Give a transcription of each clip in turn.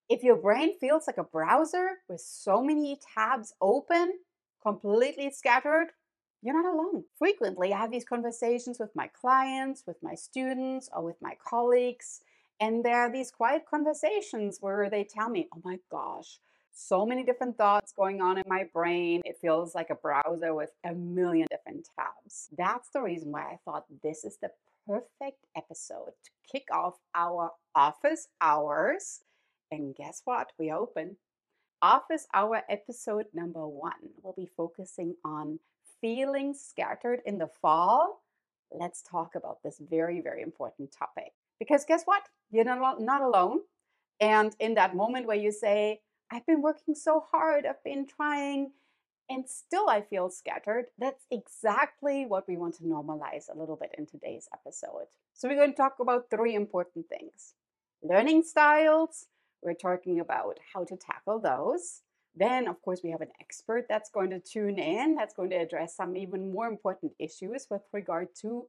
If your brain feels like a browser with so many tabs open, completely scattered, you're not alone. Frequently, I have these conversations with my clients, with my students, or with my colleagues. And there are these quiet conversations where they tell me, oh my gosh, so many different thoughts going on in my brain. It feels like a browser with a million different tabs. That's the reason why I thought this is the perfect episode to kick off our office hours. And guess what? We open. Office Hour episode number 1. We'll be focusing on feeling scattered in the fall. Let's talk about this very, very important topic. Because guess what? You're not alone. And in that moment where you say, I've been working so hard, I've been trying, and still I feel scattered, that's exactly what we want to normalize a little bit in today's episode. So we're going to talk about 3 important things: learning styles. We're talking about how to tackle those. Then, of course, we have an expert that's going to tune in, that's going to address some even more important issues with regard to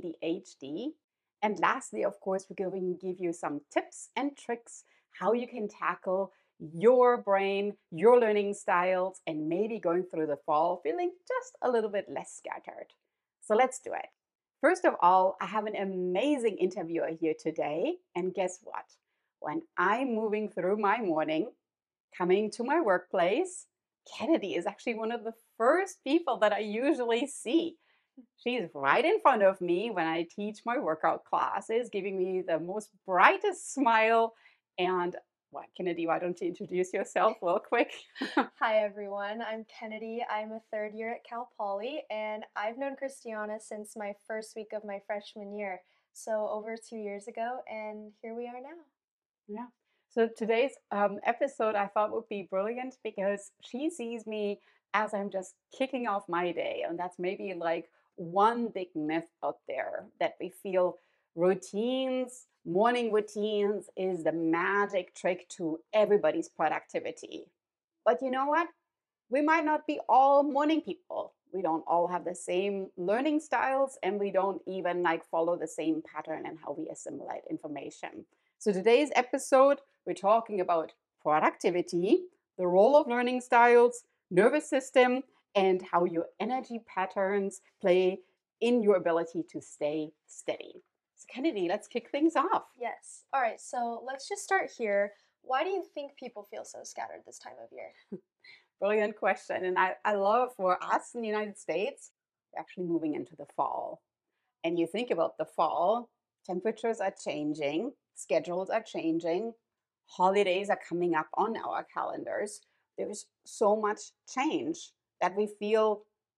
ADHD. And lastly, of course, we're going to give you some tips and tricks how you can tackle your brain, your learning styles, and maybe going through the fall feeling just a little bit less scattered. So let's do it. First of all, I have an amazing interviewer here today. And guess what? When I'm moving through my morning, coming to my workplace, Kennedy is actually one of the first people that I usually see. She's right in front of me when I teach my workout classes, giving me the most brightest smile. And what, Kennedy, why don't you introduce yourself real quick? Hi everyone, I'm Kennedy. I'm a third year at Cal Poly, and I've known Christiana since my first week of my freshman year, so over 2 years ago, and here we are now. Yeah. So today's episode I thought would be brilliant because she sees me as I'm just kicking off my day. And that's maybe like one big myth out there that we feel routines, morning routines is the magic trick to everybody's productivity. But you know what? We might not be all morning people. We don't all have the same learning styles and we don't even like follow the same pattern in how we assimilate information. So today's episode, we're talking about productivity, the role of learning styles, nervous system, and how your energy patterns play in your ability to stay steady. So Kennedy, let's kick things off. Yes. All right, so let's just start here. Why do you think people feel so scattered this time of year? Brilliant question. And I love for us in the United States, we're actually moving into the fall. And you think about the fall, temperatures are changing, schedules are changing, holidays are coming up on our calendars. There's so much change that we feel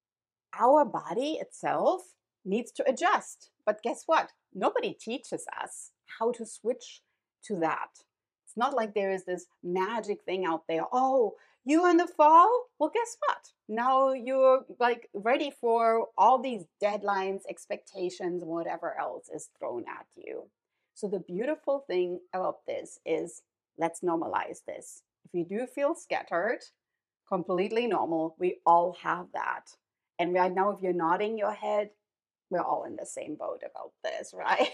our body itself needs to adjust. But guess what? Nobody teaches us how to switch to that. It's not like there is this magic thing out there. Oh, you in the fall? Well, guess what? Now you're like ready for all these deadlines, expectations, whatever else is thrown at you. So the beautiful thing about this is let's normalize this. If you do feel scattered, completely normal. We all have that. And right now, if you're nodding your head, we're all in the same boat about this, right?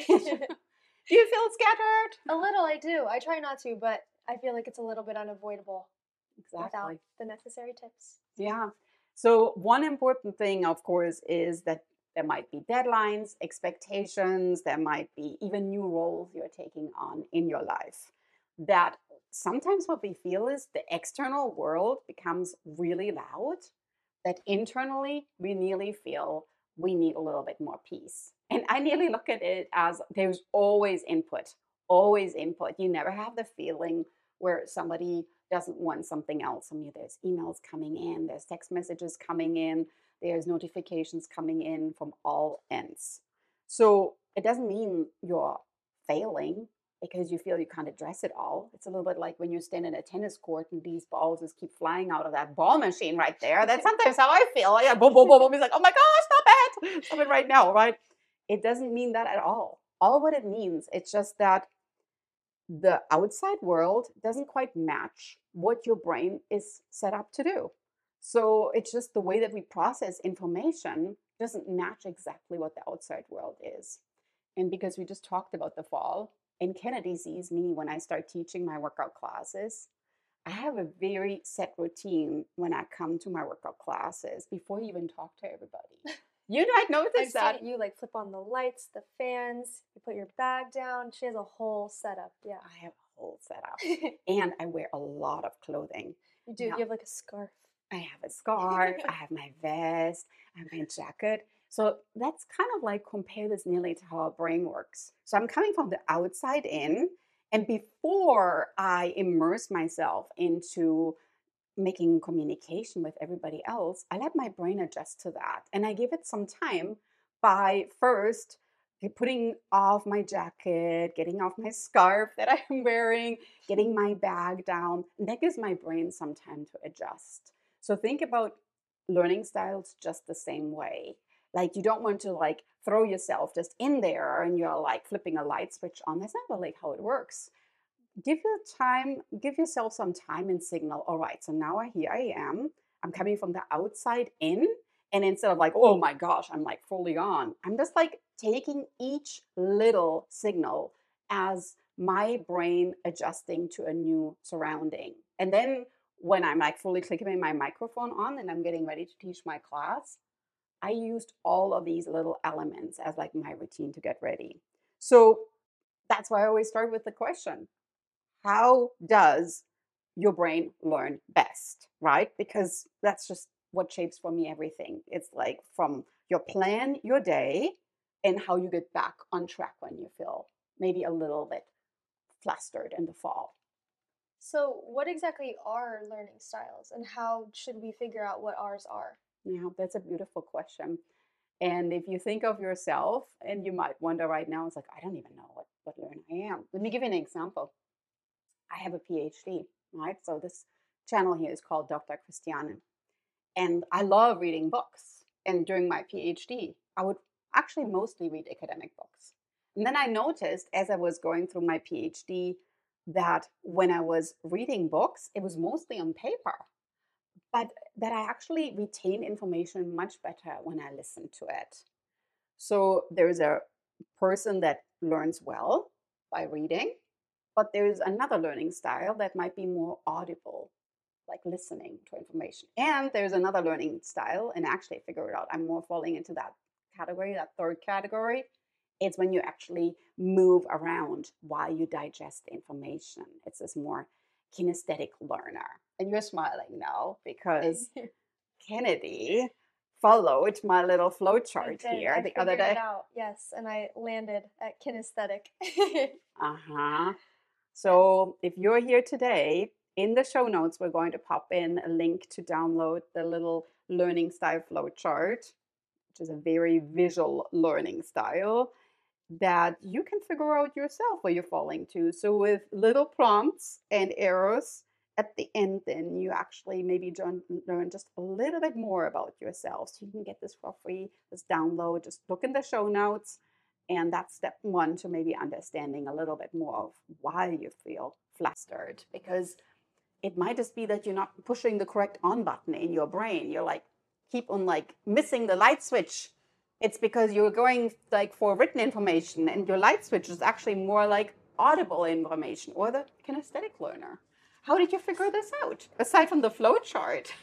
Do you feel scattered? A little, I do. I try not to, but I feel like it's a little bit unavoidable without Exactly. the necessary tips. Yeah. So, one important thing, of course, is that there might be deadlines, expectations, there might be even new roles you're taking on in your life. That sometimes what we feel is the external world becomes really loud, that internally we nearly feel we need a little bit more peace. And I nearly look at it as there's always input, always input. You never have the feeling where somebody doesn't want something else. I mean, there's emails coming in, there's text messages coming in, there's notifications coming in from all ends. So it doesn't mean you're failing because you feel you can't address it all. It's a little bit like when you stand in a tennis court and these balls just keep flying out of that ball machine right there. That's sometimes how I feel. Yeah, boom, boom, boom, boom. He's like, oh my gosh, stop it. Stop it right now, right? It doesn't mean that at all. All what it means, it's just that the outside world doesn't quite match what your brain is set up to do. So it's just the way that we process information doesn't match exactly what the outside world is. And because we just talked about the fall, And Kennedy sees me when I start teaching my workout classes. I have a very set routine when I come to my workout classes before you even talk to everybody. You might I've notice seen that. you like flip on the lights, the fans, you put your bag down. She has a whole setup. Yeah. I have a whole setup You and I wear a lot of clothing. do. You Now, have like a scarf. I have a scarf, I have my vest, I have my jacket. So that's kind of like compare this nearly to how our brain works. So I'm coming from the outside in, and before I immerse myself into making communication with everybody else, I let my brain adjust to that. And I give it some time by first putting off my jacket, getting off my scarf that I'm wearing, getting my bag down. And that gives my brain some time to adjust. So think about learning styles just the same way. Like you don't want to like throw yourself just in there and you're like flipping a light switch on. That's not really how it works. Give yourself some time and signal. All right, so now here I am. I'm coming from the outside in. And instead of like, oh my gosh, I'm like fully on, I'm just like taking each little signal as my brain adjusting to a new surrounding. And then when I'm like fully clicking my microphone on and I'm getting ready to teach my class, I used all of these little elements as like my routine to get ready. So that's why I always start with the question, how does your brain learn best, right? Because that's just what shapes for me everything. It's like from your plan, your day, and how you get back on track when you feel maybe a little bit flustered in the fall. So, what exactly are learning styles and how should we figure out what ours are? Yeah, that's a beautiful question. And if you think of yourself, and you might wonder right now, it's like, I don't even know what learner I am. Let me give you an example. I have a PhD, right? So this channel here is called Dr. Christiane. And I love reading books. And during my PhD, I would actually mostly read academic books. And then I noticed as I was going through my PhD that when I was reading books, it was mostly on paper, but that I actually retain information much better when I listen to it. So there's a person that learns well by reading, but there's another learning style that might be more audible, like listening to information. And there's another learning style, and actually I figured out I'm more falling into that category, that third category. It's when you actually move around while you digest information. It's this more kinesthetic learner. And you're smiling now because Kennedy followed my little flow I chart did. here I the other figured it day. out. Yes, and I landed at kinesthetic. Uh-huh. So if you're here today, in the show notes, we're going to pop in a link to download the little learning style flow chart, which is a very visual learning style that you can figure out yourself where you're falling to. So with little prompts and arrows at the end, then you actually maybe learn just a little bit more about yourself. So you can get this for free, this download, just look in the show notes. And that's step one to maybe understanding a little bit more of why you feel flustered. Because it might just be that you're not pushing the correct on button in your brain. You're like, keep on like missing the light switch. It's because you're going like for written information and your light switch is actually more like audible information or the kinesthetic learner. How did you figure this out aside from the flow chart?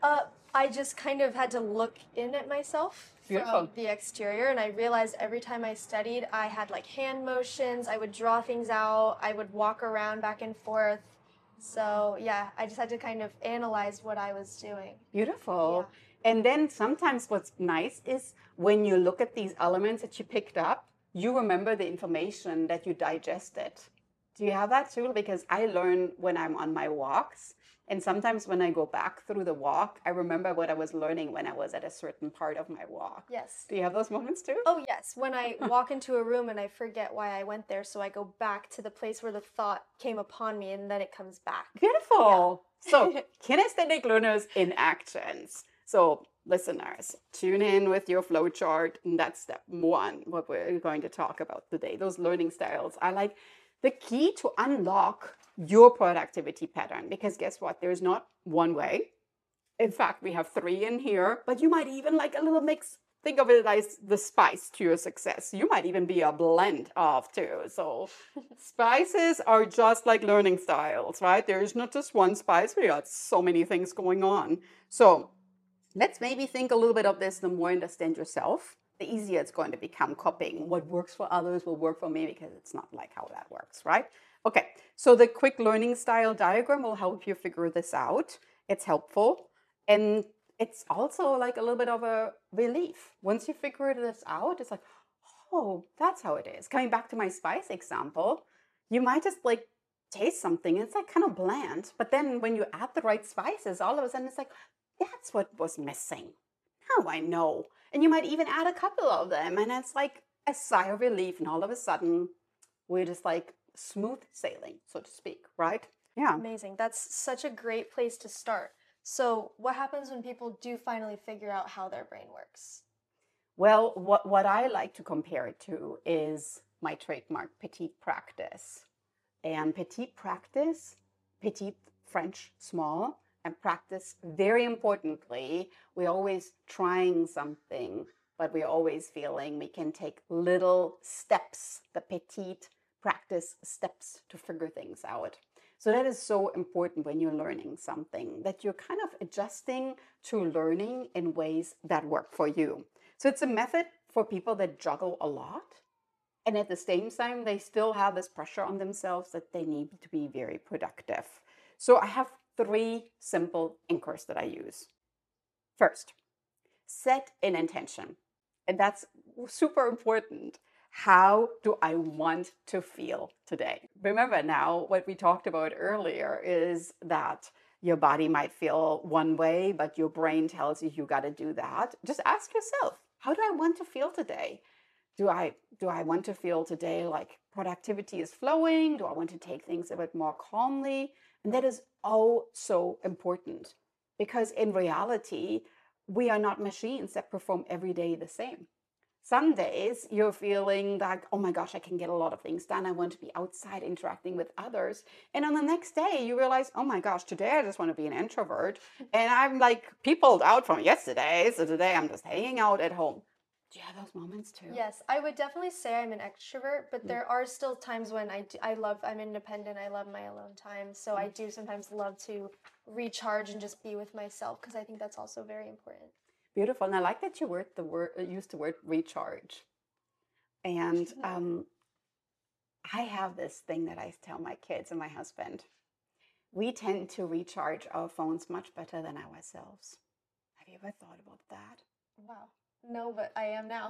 I just kind of had to look in at myself Beautiful. from the exterior, and I realized every time I studied, I had like hand motions, I would draw things out, I would walk around back and forth. So, yeah, I just had to kind of analyze what I was doing. Beautiful. And then sometimes what's nice is when you look at these elements that you picked up, you remember the information that you digested. Do you have that too? Because I learn when I'm on my walks. And sometimes when I go back through the walk, I remember what I was learning when I was at a certain part of my walk. Yes. Do you have those moments too? Oh, yes. When I walk into a room and I forget why I went there, so I go back to the place where the thought came upon me and then it comes back. Beautiful. So, kinesthetic learners in actions. So, listeners, tune in with your flow chart. And that's step one, what we're going to talk about today. Those learning styles are like the key to unlock your productivity pattern. Because guess what? There's not one way. In fact, we have three in here, but you might even like a little mix think of it as the spice to your success. You might even be a blend of two. So spices are just like learning styles, right? There's not just one spice. We got so many things going on. So let's maybe think a little bit of this. The more you understand yourself, the easier it's going to become copying. What works for others will work for me because it's not like how that works, right? Okay, so the quick learning style diagram will help you figure this out. It's helpful. And it's also like a little bit of a relief. Once you figure this out, it's like, oh, that's how it is. Coming back to my spice example, you might just like taste something and it's like kind of bland. But then when you add the right spices, all of a sudden it's like, that's what was missing. Now I know. And you might even add a couple of them. And it's like a sigh of relief. And all of a sudden, we're just like smooth sailing, so to speak, right? Yeah. Amazing. That's such a great place to start. So, what happens when people do finally figure out how their brain works? Well, what I like to compare it to is my trademark petite practice. And petite practice, petite French, small, and practice, very importantly, we're always trying something, but we're always feeling we can take little steps, the petite practice steps to figure things out. So that is so important when you're learning something, that you're kind of adjusting to learning in ways that work for you. So it's a method for people that juggle a lot. And at the same time, they still have this pressure on themselves that they need to be very productive. So I have 3 simple anchors that I use. First, set an intention. And that's super important. How do I want to feel today? Remember now, what we talked about earlier is that your body might feel one way, but your brain tells you you got to do that. Just ask yourself, how do I want to feel today? Do I want to feel today like productivity is flowing? Do I want to take things a bit more calmly? And that is oh so important, because in reality, we are not machines that perform every day the same. Some days you're feeling like, oh my gosh, I can get a lot of things done. I want to be outside interacting with others. And on the next day, you realize, oh my gosh, today I just want to be an introvert. And I'm like peopled out from yesterday. So today I'm just hanging out at home. Do you have those moments too? Yes, I would definitely say I'm an extrovert, but there are still times when I'm independent. I love my alone time. So I do sometimes love to recharge and just be with myself, because I think that's also very important. Beautiful. And I like that you used the word recharge. And I have this thing that I tell my kids and my husband. We tend to recharge our phones much better than ourselves. Have you ever thought about that? Wow. No, but I am now.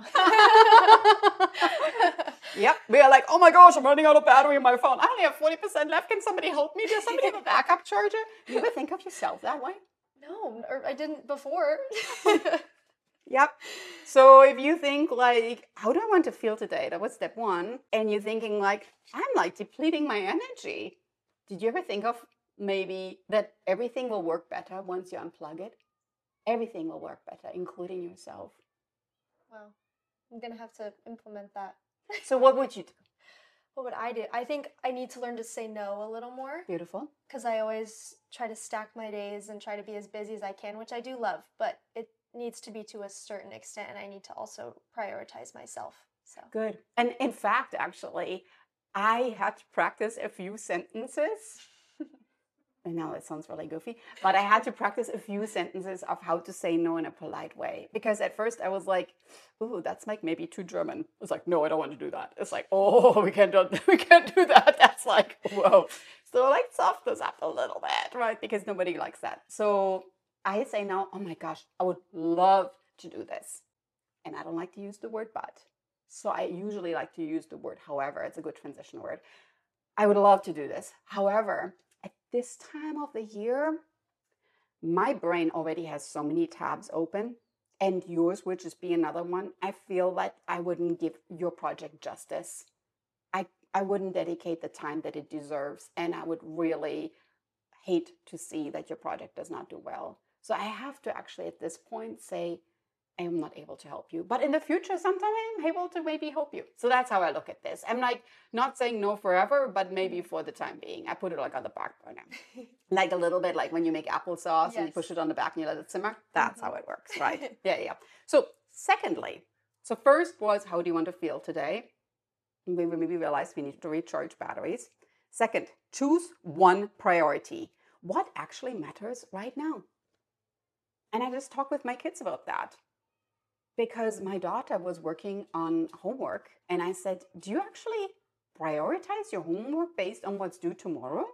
Yep. We are like, oh my gosh, I'm running out of battery in my phone. I only have 40% left. Can somebody help me? Does somebody have a backup charger? Do you ever think of yourself that way? No, or I didn't before. Yep. So if you think like, how do I want to feel today? That was step 1. And you're thinking like, I'm like depleting my energy. Did you ever think of maybe that everything will work better once you unplug it? Everything will work better, including yourself. Wow. I'm going to have to implement that. So what would you do? What would I do? I think I need to learn to say no a little more. Beautiful. Because I always try to stack my days and try to be as busy as I can, which I do love, but it needs to be to a certain extent, and I need to also prioritize myself. So good. And in fact, actually, I had to practice a few sentences. I know it sounds really goofy, but I had to practice a few sentences of how to say no in a polite way. Because at first I was like, ooh, that's like maybe too German. It's like, no, I don't want to do that. It's like, oh, we can't do that. That's like, whoa. So like soft this up a little bit, right? Because nobody likes that. So I say now, oh my gosh, I would love to do this. And I don't like to use the word but. So I usually like to use the word however. It's a good transition word. I would love to do this. However, at this time of the year, my brain already has so many tabs open, and yours would just be another one. I feel like I wouldn't give your project justice. I wouldn't dedicate the time that it deserves, and I would really hate to see that your project does not do well. So I have to actually at this point say, I am not able to help you. But in the future, sometime I'm able to maybe help you. So that's how I look at this. I'm like not saying no forever, but maybe for the time being. I put it like on the back burner. Like a little bit like when you make applesauce and you push it on the back and you let it simmer. That's how it works, right? Yeah. So Secondly, so first was, how do you want to feel today? We maybe realized we need to recharge batteries. Second, choose one priority. What actually matters right now? And I just talked with my kids about that because my daughter was working on homework. And I said, do you actually prioritize your homework based on what's due tomorrow?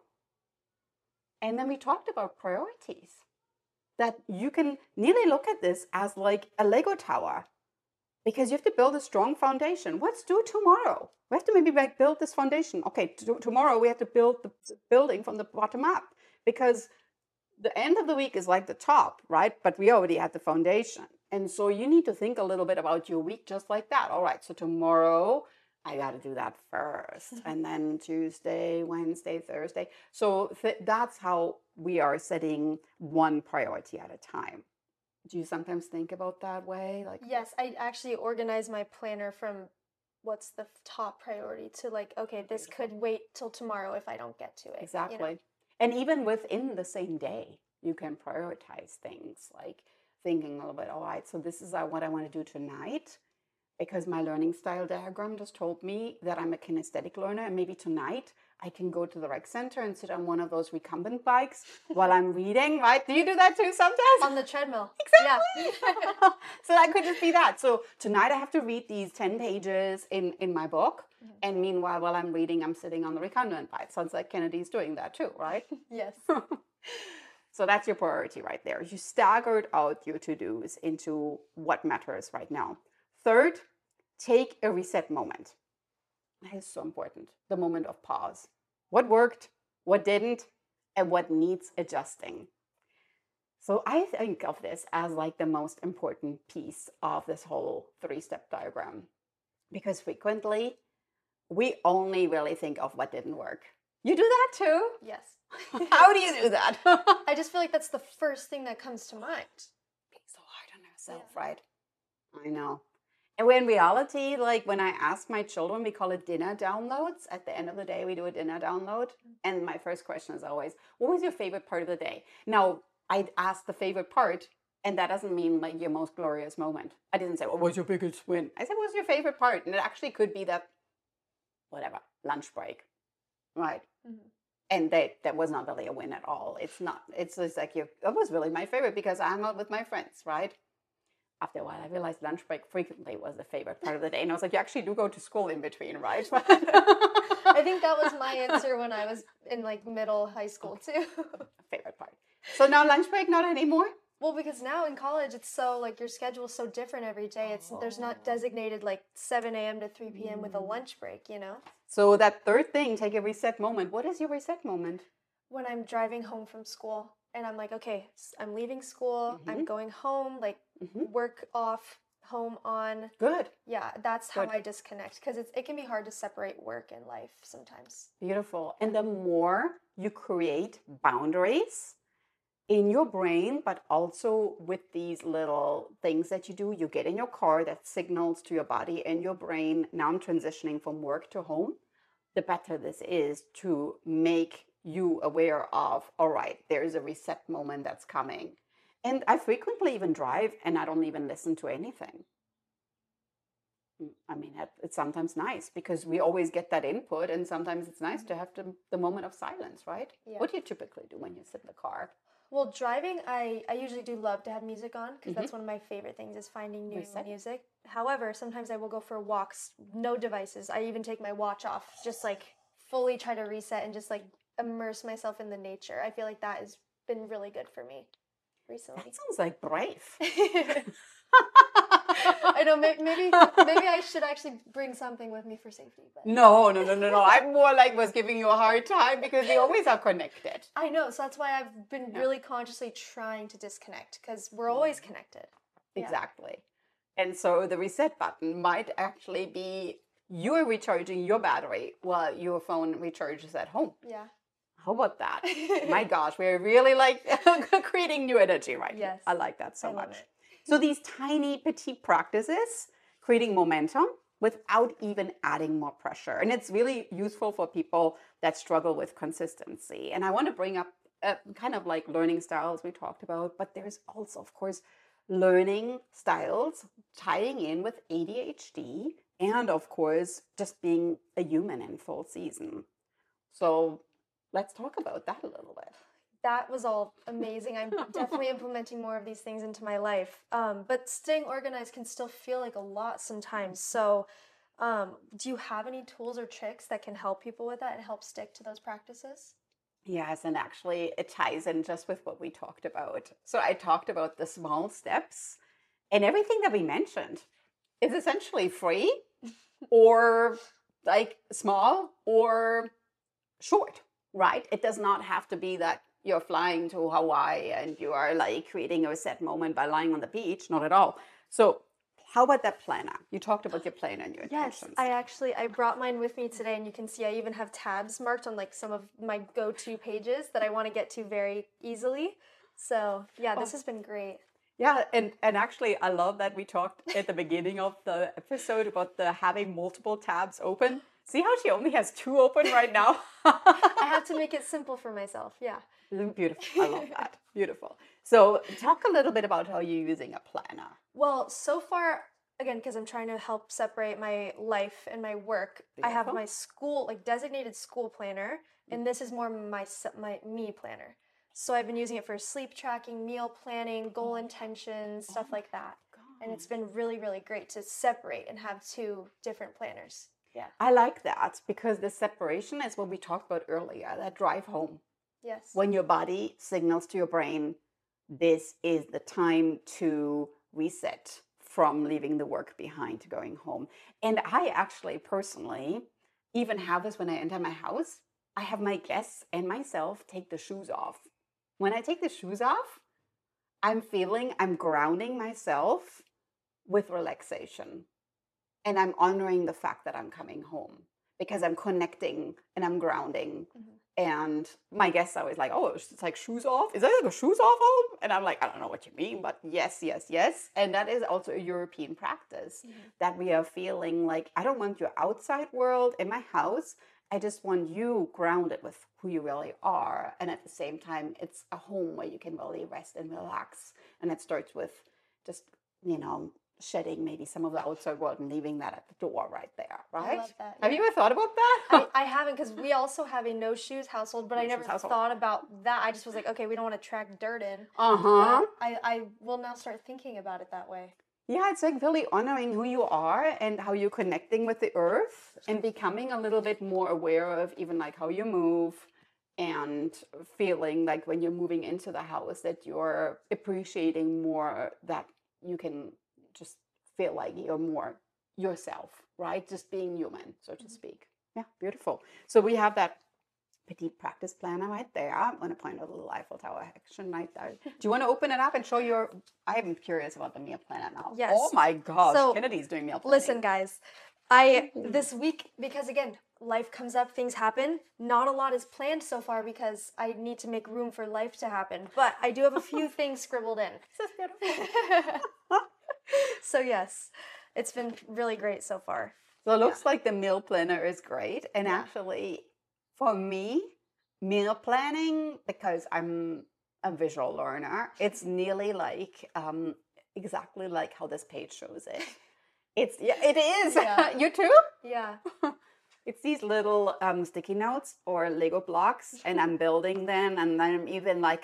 And then we talked about priorities, that you can nearly look at this as like a Lego tower, because you have to build a strong foundation. What's due tomorrow? We have to maybe build this foundation. Okay, tomorrow we have to build the building from the bottom up, because the end of the week is like the top, right? But we already had the foundation. And so you need to think a little bit about your week just like that. All right, so tomorrow I got to do that first. And then Tuesday, Wednesday, Thursday. So that's how we are setting one priority at a time. Do you sometimes think about that way? Like, Yes, I actually organize my planner from what's the top priority to like, okay, this could wait till tomorrow if I don't get to it. exactly. And even within the same day, you can prioritize things, like thinking a little bit, all right, so this is what I want to do tonight, because my learning style diagram just told me that I'm a kinesthetic learner, and maybe tonight I can go to the rec center and sit on one of those recumbent bikes while I'm reading, right? Do you do that too sometimes? On the treadmill. Exactly. Yeah. So that could just be that. So tonight I have to read these 10 pages in my book. And meanwhile, while I'm reading, I'm sitting on the recumbent bike. Sounds like Kennedy's doing that too, right? Yes. So that's your priority right there. You staggered out your to-dos into what matters right now. Third, take a reset moment. That is so important. The moment of pause. What worked, what didn't, and what needs adjusting. So I think of this as like the most important piece of this whole 3-step diagram, because frequently we only really think of what didn't work. You do that too? Yes. How do you do that? I just feel like that's the first thing that comes to mind. Being so hard on ourselves, right? I know. And when in reality, like when I ask my children, we call it dinner downloads. At the end of the day, we do a dinner download. And my first question is always, what was your favorite part of the day? Now, I'd ask the favorite part, and that doesn't mean like your most glorious moment. I didn't say, what was your biggest win? I said, what was your favorite part? And it actually could be that, whatever, lunch break, right? Mm-hmm. And that was not really a win at all. It's not. It's just like, it was really my favorite because I hung out with my friends, right? After a while, I realized lunch break frequently was the favorite part of the day. And I was like, you actually do go to school in between, right? I think that was my answer when I was in like middle high school too. Favorite part. So now lunch break, not anymore? Well, because now in college, it's so like your schedule is so different every day. There's not designated like 7 a.m. to 3 p.m. with a lunch break, So that third thing, take a reset moment. What is your reset moment? When I'm driving home from school and I'm like, okay, I'm leaving school, I'm going home, like work off, home on. Good. Yeah, that's how I disconnect, because it can be hard to separate work and life sometimes. Beautiful. And the more you create boundaries in your brain, but also with these little things that you do, you get in your car that signals to your body and your brain, now I'm transitioning from work to home, the better this is to make you aware of, all right, there's a reset moment that's coming. And I frequently even drive and I don't even listen to anything. I mean, it's sometimes nice because we always get that input, and sometimes it's nice to have the moment of silence, right? Yeah. What do you typically do when you sit in the car? Well, driving, I usually do love to have music on, because that's one of my favorite things is finding new music. However, sometimes I will go for walks, no devices. I even take my watch off, just like fully try to reset and just like immerse myself in the nature. I feel like that has been really good for me recently. That sounds like brave. I know, maybe I should actually bring something with me for safety. But No. I'm more like was giving you a hard time because we always are connected. I know, so that's why I've been really consciously trying to disconnect, because we're always connected. Exactly. And so the reset button might actually be you're recharging your battery while your phone recharges at home. Yeah. How about that? My gosh, we're really like creating new energy right Yes. here. I like that so I love much. it. So these tiny petite practices, creating momentum without even adding more pressure. And it's really useful for people that struggle with consistency. And I want to bring up kind of like learning styles we talked about, but there's also, of course, learning styles, tying in with ADHD, and of course, just being a human in full season. So let's talk about that a little bit. That was all amazing. I'm definitely implementing more of these things into my life. But staying organized can still feel like a lot sometimes. So, do you have any tools or tricks that can help people with that and help stick to those practices? Yes, and actually, it ties in just with what we talked about. So I talked about the small steps, and everything that we mentioned is essentially free or like small or short, right? It does not have to be that you're flying to Hawaii and you are like creating a set moment by lying on the beach. Not at all. So, how about that planner? You talked about your planner and your Yes, intentions. I brought mine with me today, and you can see I even have tabs marked on like some of my go-to pages that I want to get to very easily. So yeah, this has been great. Yeah, and actually, I love that we talked at the beginning of the episode about the having multiple tabs open. See how she only has two open right now? I have to make it simple for myself. Yeah. Beautiful. I love that. Beautiful. So, talk a little bit about how you're using a planner. Well, so far, again, because I'm trying to help separate my life and my work, I have Beautiful. my school, like designated school planner, and this is more my me planner. So I've been using it for sleep tracking, meal planning, goal intentions, stuff like that. And it's been really, really great to separate and have two different planners. Yeah. I like that because the separation is what we talked about earlier, that drive home. Yes. When your body signals to your brain, this is the time to reset from leaving the work behind to going home. And I actually personally even have this when I enter my house. I have my guests and myself take the shoes off. When I take the shoes off, I'm grounding myself with relaxation. And I'm honoring the fact that I'm coming home because I'm connecting and I'm grounding. And my guests are always like, oh, it's like shoes off. Is that like a shoes off home? And I'm like, I don't know what you mean, but yes, yes, yes. And that is also a European practice that we are feeling like, I don't want your outside world in my house. I just want you grounded with who you really are. And at the same time, it's a home where you can really rest and relax. And it starts with just, shedding maybe some of the outside world and leaving that at the door right there, right? I love that. Have you ever thought about that? I haven't, because we also have a no shoes household, but I never thought about that. I just was like, okay, we don't want to track dirt in. I will now start thinking about it that way. Yeah, it's like really honoring who you are and how you're connecting with the earth and becoming a little bit more aware of even like how you move and feeling like when you're moving into the house that you're appreciating more that you can just feel like you're more yourself, right? Just being human, so to speak. Yeah, beautiful. So we have that petite practice planner right there. I'm going to point out a little Eiffel Tower action right there. Do you want to open it up and show your... I am curious about the meal planner now. Yes. Oh my gosh, So, Kennedy's doing meal planning. Listen, guys, this week, because again, life comes up, things happen. Not a lot is planned so far because I need to make room for life to happen. But I do have a few things scribbled in. This is beautiful. So yes, it's been really great so far. So it looks like the meal planner is great. And actually, for me, meal planning, because I'm a visual learner, it's nearly like exactly like how this page shows it. It is. Yeah. You too? Yeah. It's these little sticky notes or Lego blocks, and I'm building them. And I'm even like,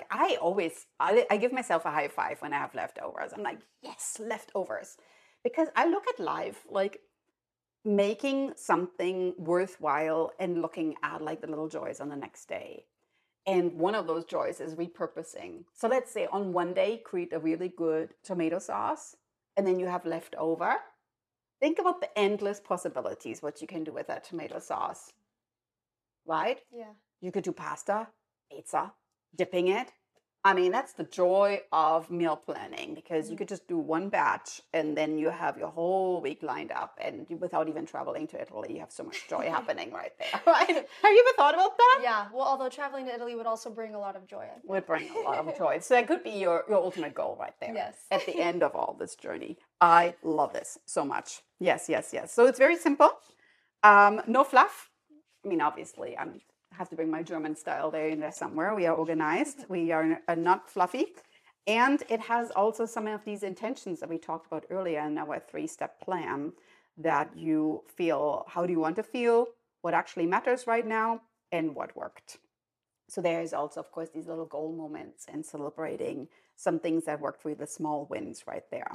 I give myself a high five when I have leftovers. I'm like, yes, leftovers. Because I look at life like making something worthwhile and looking at like the little joys on the next day. And one of those joys is repurposing. So let's say on one day, create a really good tomato sauce, and then you have leftover. Think about the endless possibilities, what you can do with that tomato sauce, right? Yeah. You could do pasta, pizza, dipping it. I mean, that's the joy of meal planning because you could just do one batch and then you have your whole week lined up and without even traveling to Italy, you have so much joy happening right there, right? Have you ever thought about that? Yeah. Well, although traveling to Italy would also bring a lot of joy. Would bring a lot of joy. So that could be your ultimate goal right there. Yes. At the end of all this journey. I love this so much. Yes, yes, yes. So it's very simple. No fluff. I mean, obviously, I have to bring my German style there in there somewhere. We are organized. We are not fluffy. And it has also some of these intentions that we talked about earlier in our 3-step plan, that you feel, how do you want to feel, what actually matters right now, and what worked. So there is also, of course, these little goal moments and celebrating some things that worked for you, the small wins right there.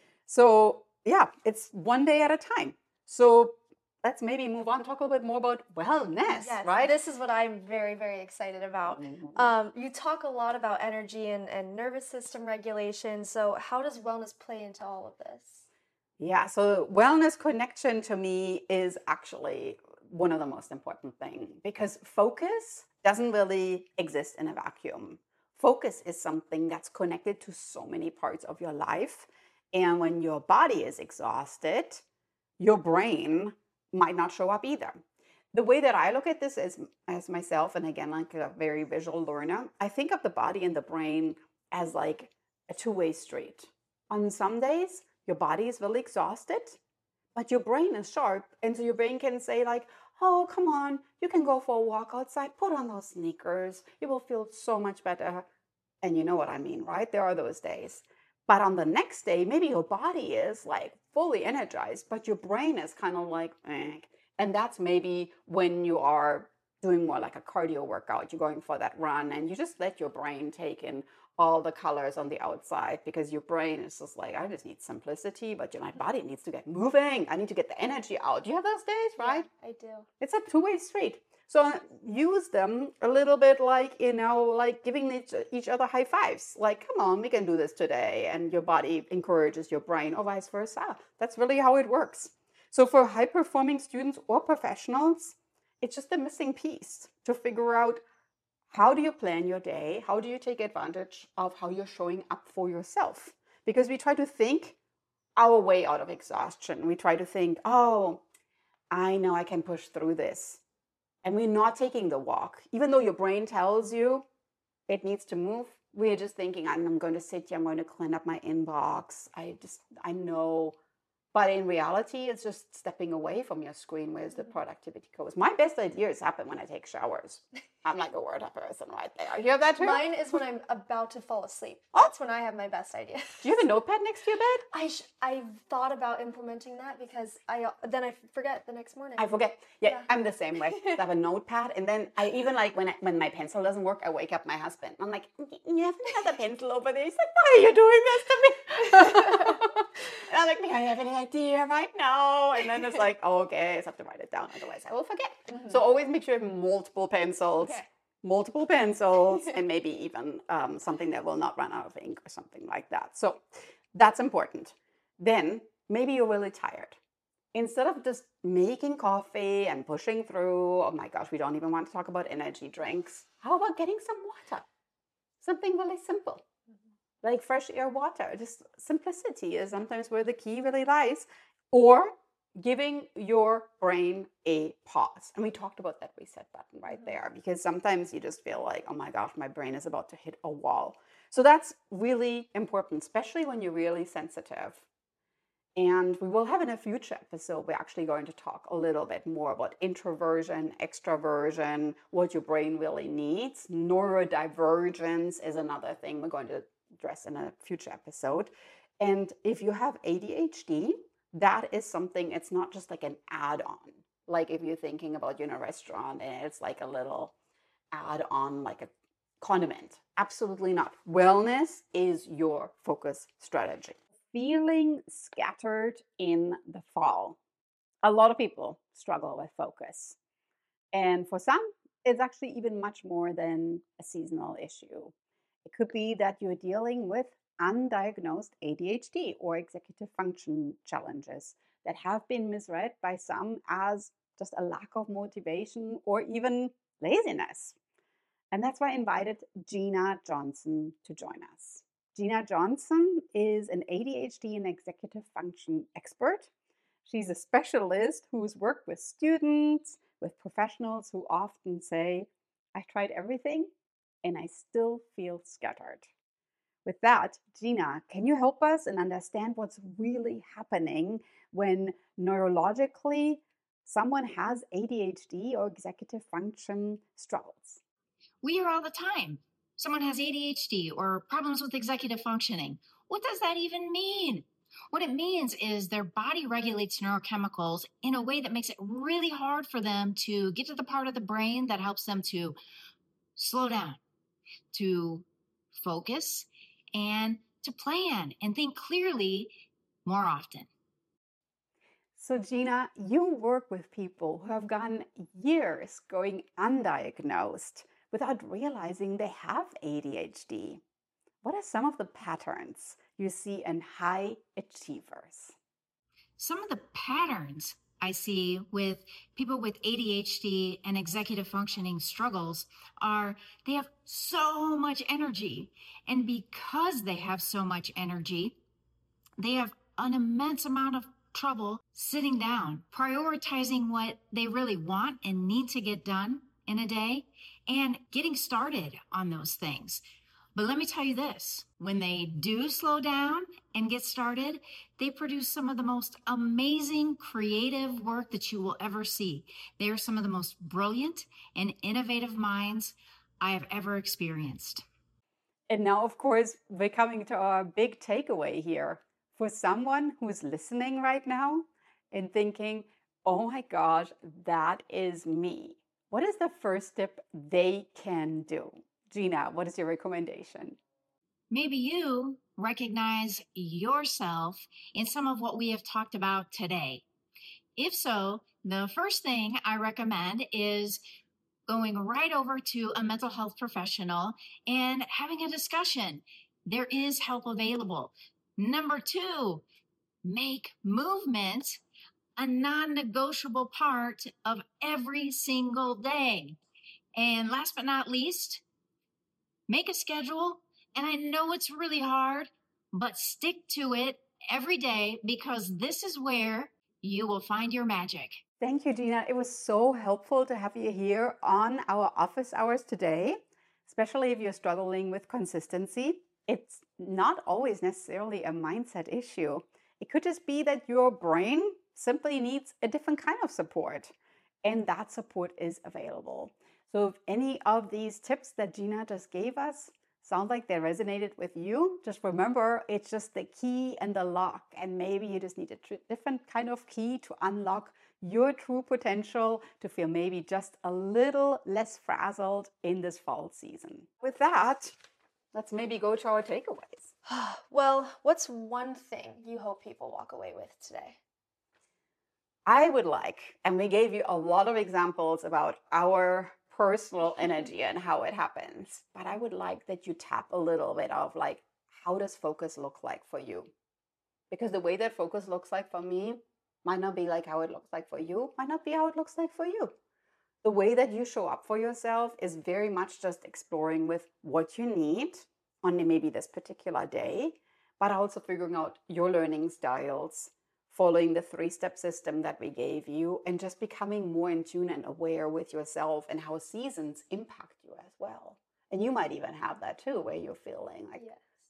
So yeah, it's one day at a time. So let's maybe move on, talk a little bit more about wellness, Yes, right? this is what I'm very, very excited about. You talk a lot about energy and nervous system regulation. So how does wellness play into all of this? Yeah, so wellness connection to me is actually one of the most important things, because focus doesn't really exist in a vacuum. Focus is something that's connected to so many parts of your life. And when your body is exhausted, your brain might not show up either. The way that I look at this is, as myself, and again, like a very visual learner, I think of the body and the brain as like a two-way street. On some days, your body is really exhausted, but your brain is sharp. And so your brain can say, like, oh, come on, you can go for a walk outside, put on those sneakers, you will feel so much better. And you know what I mean, right? There are those days. But on the next day, maybe your body is like fully energized, but your brain is kind of like, eh. And that's maybe when you are doing more like a cardio workout, you're going for that run, and you just let your brain take in all the colors on the outside, because your brain is just like, I just need simplicity, but my body needs to get moving. I need to get the energy out. You have those days, right? Yeah, I do. It's a two-way street. So use them a little bit like, like giving each other high fives. Like, come on, we can do this today. And your body encourages your brain, or vice versa. That's really how it works. So for high-performing students or professionals, it's just a missing piece to figure out, how do you plan your day? How do you take advantage of how you're showing up for yourself? Because we try to think our way out of exhaustion. We try to think, oh, I know I can push through this. And we're not taking the walk. Even though your brain tells you it needs to move, we're just thinking, I'm going to sit here, I'm going to clean up my inbox. I know. But in reality, it's just stepping away from your screen. Where's the productivity goes? My best ideas happen when I take showers. I'm like a word person right there. You have that too? Mine is when I'm about to fall asleep. Oh. That's when I have my best idea. Do you have a notepad next to your bed? I've thought about implementing that, because then I forget the next morning. I forget. Yeah, I'm the same way. I have a notepad, and then I even like when my pencil doesn't work, I wake up my husband. I'm like, you have another pencil over there. He's like, why are you doing this to me? And I'm like, do I have any idea right now? And then it's like, oh, okay, I just have to write it down, otherwise I will forget. So always make sure you have multiple pencils. Okay. Multiple pencils, and maybe even something that will not run out of ink or something like that. So that's important. Then maybe you're really tired. Instead of just making coffee and pushing through, oh my gosh, we don't even want to talk about energy drinks. How about getting some water? Something really simple, like fresh air water. Just simplicity is sometimes where the key really lies. Or giving your brain a pause. And we talked about that reset button right there, because sometimes you just feel like, oh my gosh, my brain is about to hit a wall. So that's really important, especially when you're really sensitive. And we will have in a future episode, we're actually going to talk a little bit more about introversion, extroversion, what your brain really needs. Neurodivergence is another thing we're going to address in a future episode. And if you have ADHD, that is something, it's not just like an add-on. Like if you're thinking about, a restaurant and it's like a little add-on, like a condiment. Absolutely not. Wellness is your focus strategy. Feeling scattered in the fall. A lot of people struggle with focus. And for some, it's actually even much more than a seasonal issue. It could be that you're dealing with undiagnosed ADHD or executive function challenges that have been misread by some as just a lack of motivation or even laziness. And that's why I invited Gina Johnson to join us. Gina Johnson is an ADHD and executive function expert. She's a specialist who's worked with students, with professionals who often say, I tried everything and I still feel scattered. With that, Gina, can you help us and understand what's really happening when neurologically someone has ADHD or executive function struggles? We hear all the time, someone has ADHD or problems with executive functioning. What does that even mean? What it means is their body regulates neurochemicals in a way that makes it really hard for them to get to the part of the brain that helps them to slow down, to focus, and to plan and think clearly more often. So, Gina, you work with people who have gone years going undiagnosed without realizing they have ADHD. What are some of the patterns you see in high achievers? Some of the patterns I see with people with ADHD and executive functioning struggles are they have so much energy. And because they have so much energy, they have an immense amount of trouble sitting down, prioritizing what they really want and need to get done in a day, and getting started on those things. But let me tell you this, when they do slow down and get started, they produce some of the most amazing creative work that you will ever see. They are some of the most brilliant and innovative minds I have ever experienced. And now, of course, we're coming to our big takeaway here. For someone who's listening right now and thinking, oh my gosh, that is me. What is the first step they can do? Gina, what is your recommendation? Maybe you recognize yourself in some of what we have talked about today. If so, the first thing I recommend is going right over to a mental health professional and having a discussion. There is help available. Number two, make movement a non-negotiable part of every single day. And last but not least, make a schedule. And I know it's really hard, but stick to it every day because this is where you will find your magic. Thank you, Gina. It was so helpful to have you here on our office hours today, especially if you're struggling with consistency. It's not always necessarily a mindset issue. It could just be that your brain simply needs a different kind of support, and that support is available. So if any of these tips that Gina just gave us sound like they resonated with you, just remember it's just the key and the lock, and maybe you just need a different kind of key to unlock your true potential to feel maybe just a little less frazzled in this fall season. With that, let's maybe go to our takeaways. Well, what's one thing you hope people walk away with today? I would like, and we gave you a lot of examples about our personal energy and how it happens, but I would like that you tap a little bit of like, how does focus look like for you? Because the way that focus looks like for me might not be like how it looks like for you, might not be how it looks like for you. The way that you show up for yourself is very much just exploring with what you need on maybe this particular day, but also figuring out your learning styles, following the 3-step system that we gave you, and just becoming more in tune and aware with yourself and how seasons impact you as well. And you might even have that too, where you're feeling like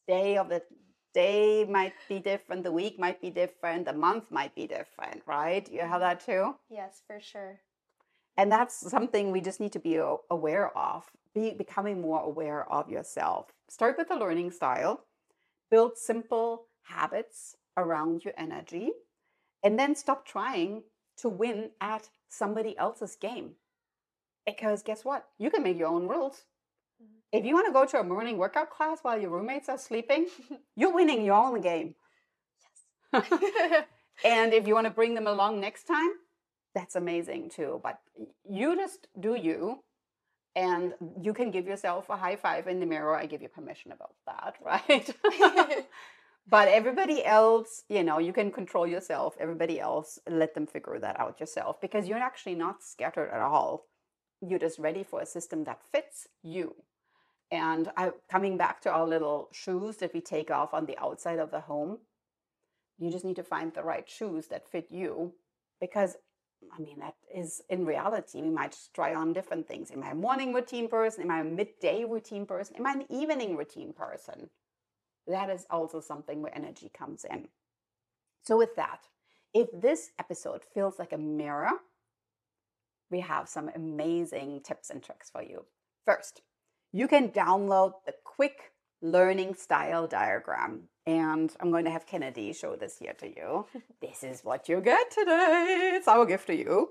day might be different, the week might be different, the month might be different, right? You have that too? Yes, for sure. And that's something we just need to be aware of, becoming more aware of yourself. Start with the learning style, build simple habits around your energy, and then stop trying to win at somebody else's game. Because guess what? You can make your own rules. If you want to go to a morning workout class while your roommates are sleeping, you're winning your own game. Yes. And if you want to bring them along next time, that's amazing too. But you just do you, and you can give yourself a high five in the mirror. I give you permission about that, right? But everybody else, you can control yourself. Everybody else, let them figure that out yourself, because you're actually not scattered at all. You're just ready for a system that fits you. And coming back to our little shoes that we take off on the outside of the home, you just need to find the right shoes that fit you, because that is in reality, we might just try on different things. Am I a morning routine person? Am I a midday routine person? Am I an evening routine person? That is also something where energy comes in. So with that, if this episode feels like a mirror, we have some amazing tips and tricks for you. First, you can download the quick learning style diagram. And I'm going to have Kennedy show this here to you. This is what you get today. It's our gift to you.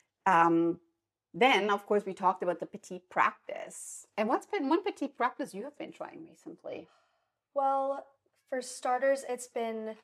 Then, of course, we talked about the petite practice. And what's been one petite practice you have been trying recently? Well, for starters, it's been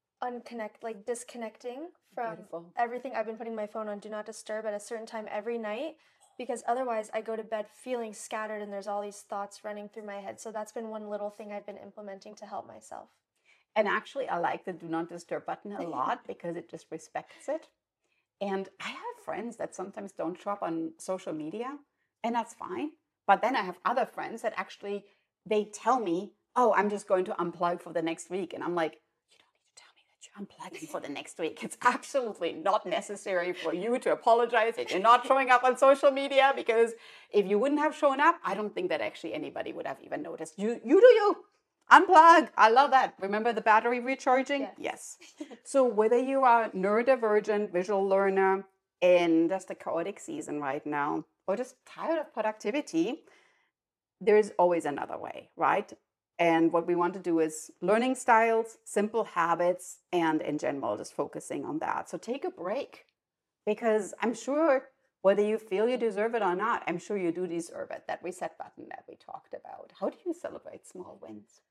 disconnecting from Beautiful. everything. I've been putting my phone on Do Not Disturb at a certain time every night, because otherwise I go to bed feeling scattered and there's all these thoughts running through my head. So that's been one little thing I've been implementing to help myself. And actually, I like the Do Not Disturb button a lot because it just respects it. And I have friends that sometimes don't show up on social media, and that's fine. But then I have other friends that actually, they tell me, oh, I'm just going to unplug for the next week. And I'm like, you don't need to tell me that you're unplugging for the next week. It's absolutely not necessary for you to apologize if you're not showing up on social media, because if you wouldn't have shown up, I don't think that actually anybody would have even noticed. You do you. Unplug. I love that. Remember the battery recharging? Yes. So whether you are neurodivergent, visual learner, in just a chaotic season right now, or just tired of productivity, there is always another way, right? And what we want to do is learning styles, simple habits, and in general, just focusing on that. So take a break, because I'm sure whether you feel you deserve it or not, I'm sure you do deserve it, that reset button that we talked about. How do you celebrate small wins?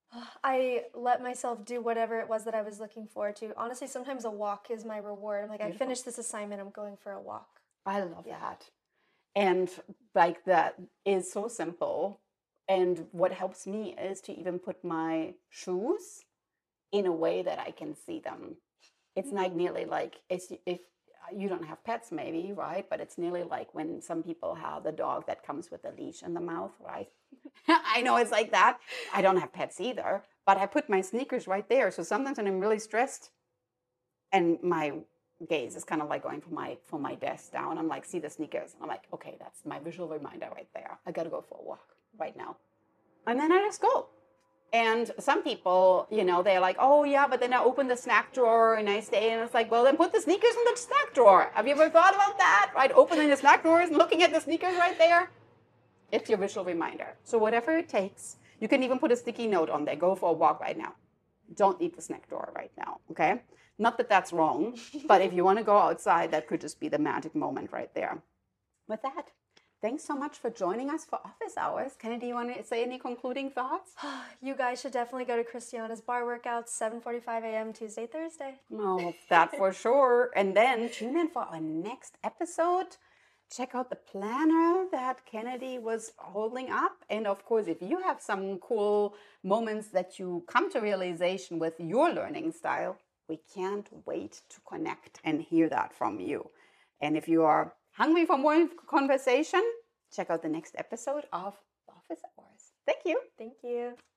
I let myself do whatever it was that I was looking forward to. Honestly, sometimes a walk is my reward. I'm like, I finished this assignment, I'm going for a walk. I love that. And like that is so simple. And what helps me is to even put my shoes in a way that I can see them. It's like nearly like if you don't have pets maybe, right? But it's nearly like when some people have the dog that comes with a leash in the mouth, right? I know it's like that. I don't have pets either, but I put my sneakers right there. So sometimes when I'm really stressed and my gaze is kind of like going from my desk down, I'm like, see the sneakers. And I'm like, okay, that's my visual reminder right there. I got to go for a walk right now. And then I just go. And some people, they're like, oh, yeah, but then I open the snack drawer and I stay. And it's like, well, then put the sneakers in the snack drawer. Have you ever thought about that? Right? Opening the snack drawers and looking at the sneakers right there. It's your visual reminder. So whatever it takes, you can even put a sticky note on there. Go for a walk right now. Don't eat the snack drawer right now. Okay? Not that that's wrong, but if you want to go outside, that could just be the magic moment right there. With that, thanks so much for joining us for Office Hours. Kennedy, you want to say any concluding thoughts? You guys should definitely go to Christiana's bar workouts, 7:45 a.m. Tuesday, Thursday. Oh, that for sure. And then tune in for our next episode. Check out the planner that Kennedy was holding up. And of course, if you have some cool moments that you come to realization with your learning style, we can't wait to connect and hear that from you. And if you are hungry for more conversation, check out the next episode of Office Hours. Thank you. Thank you.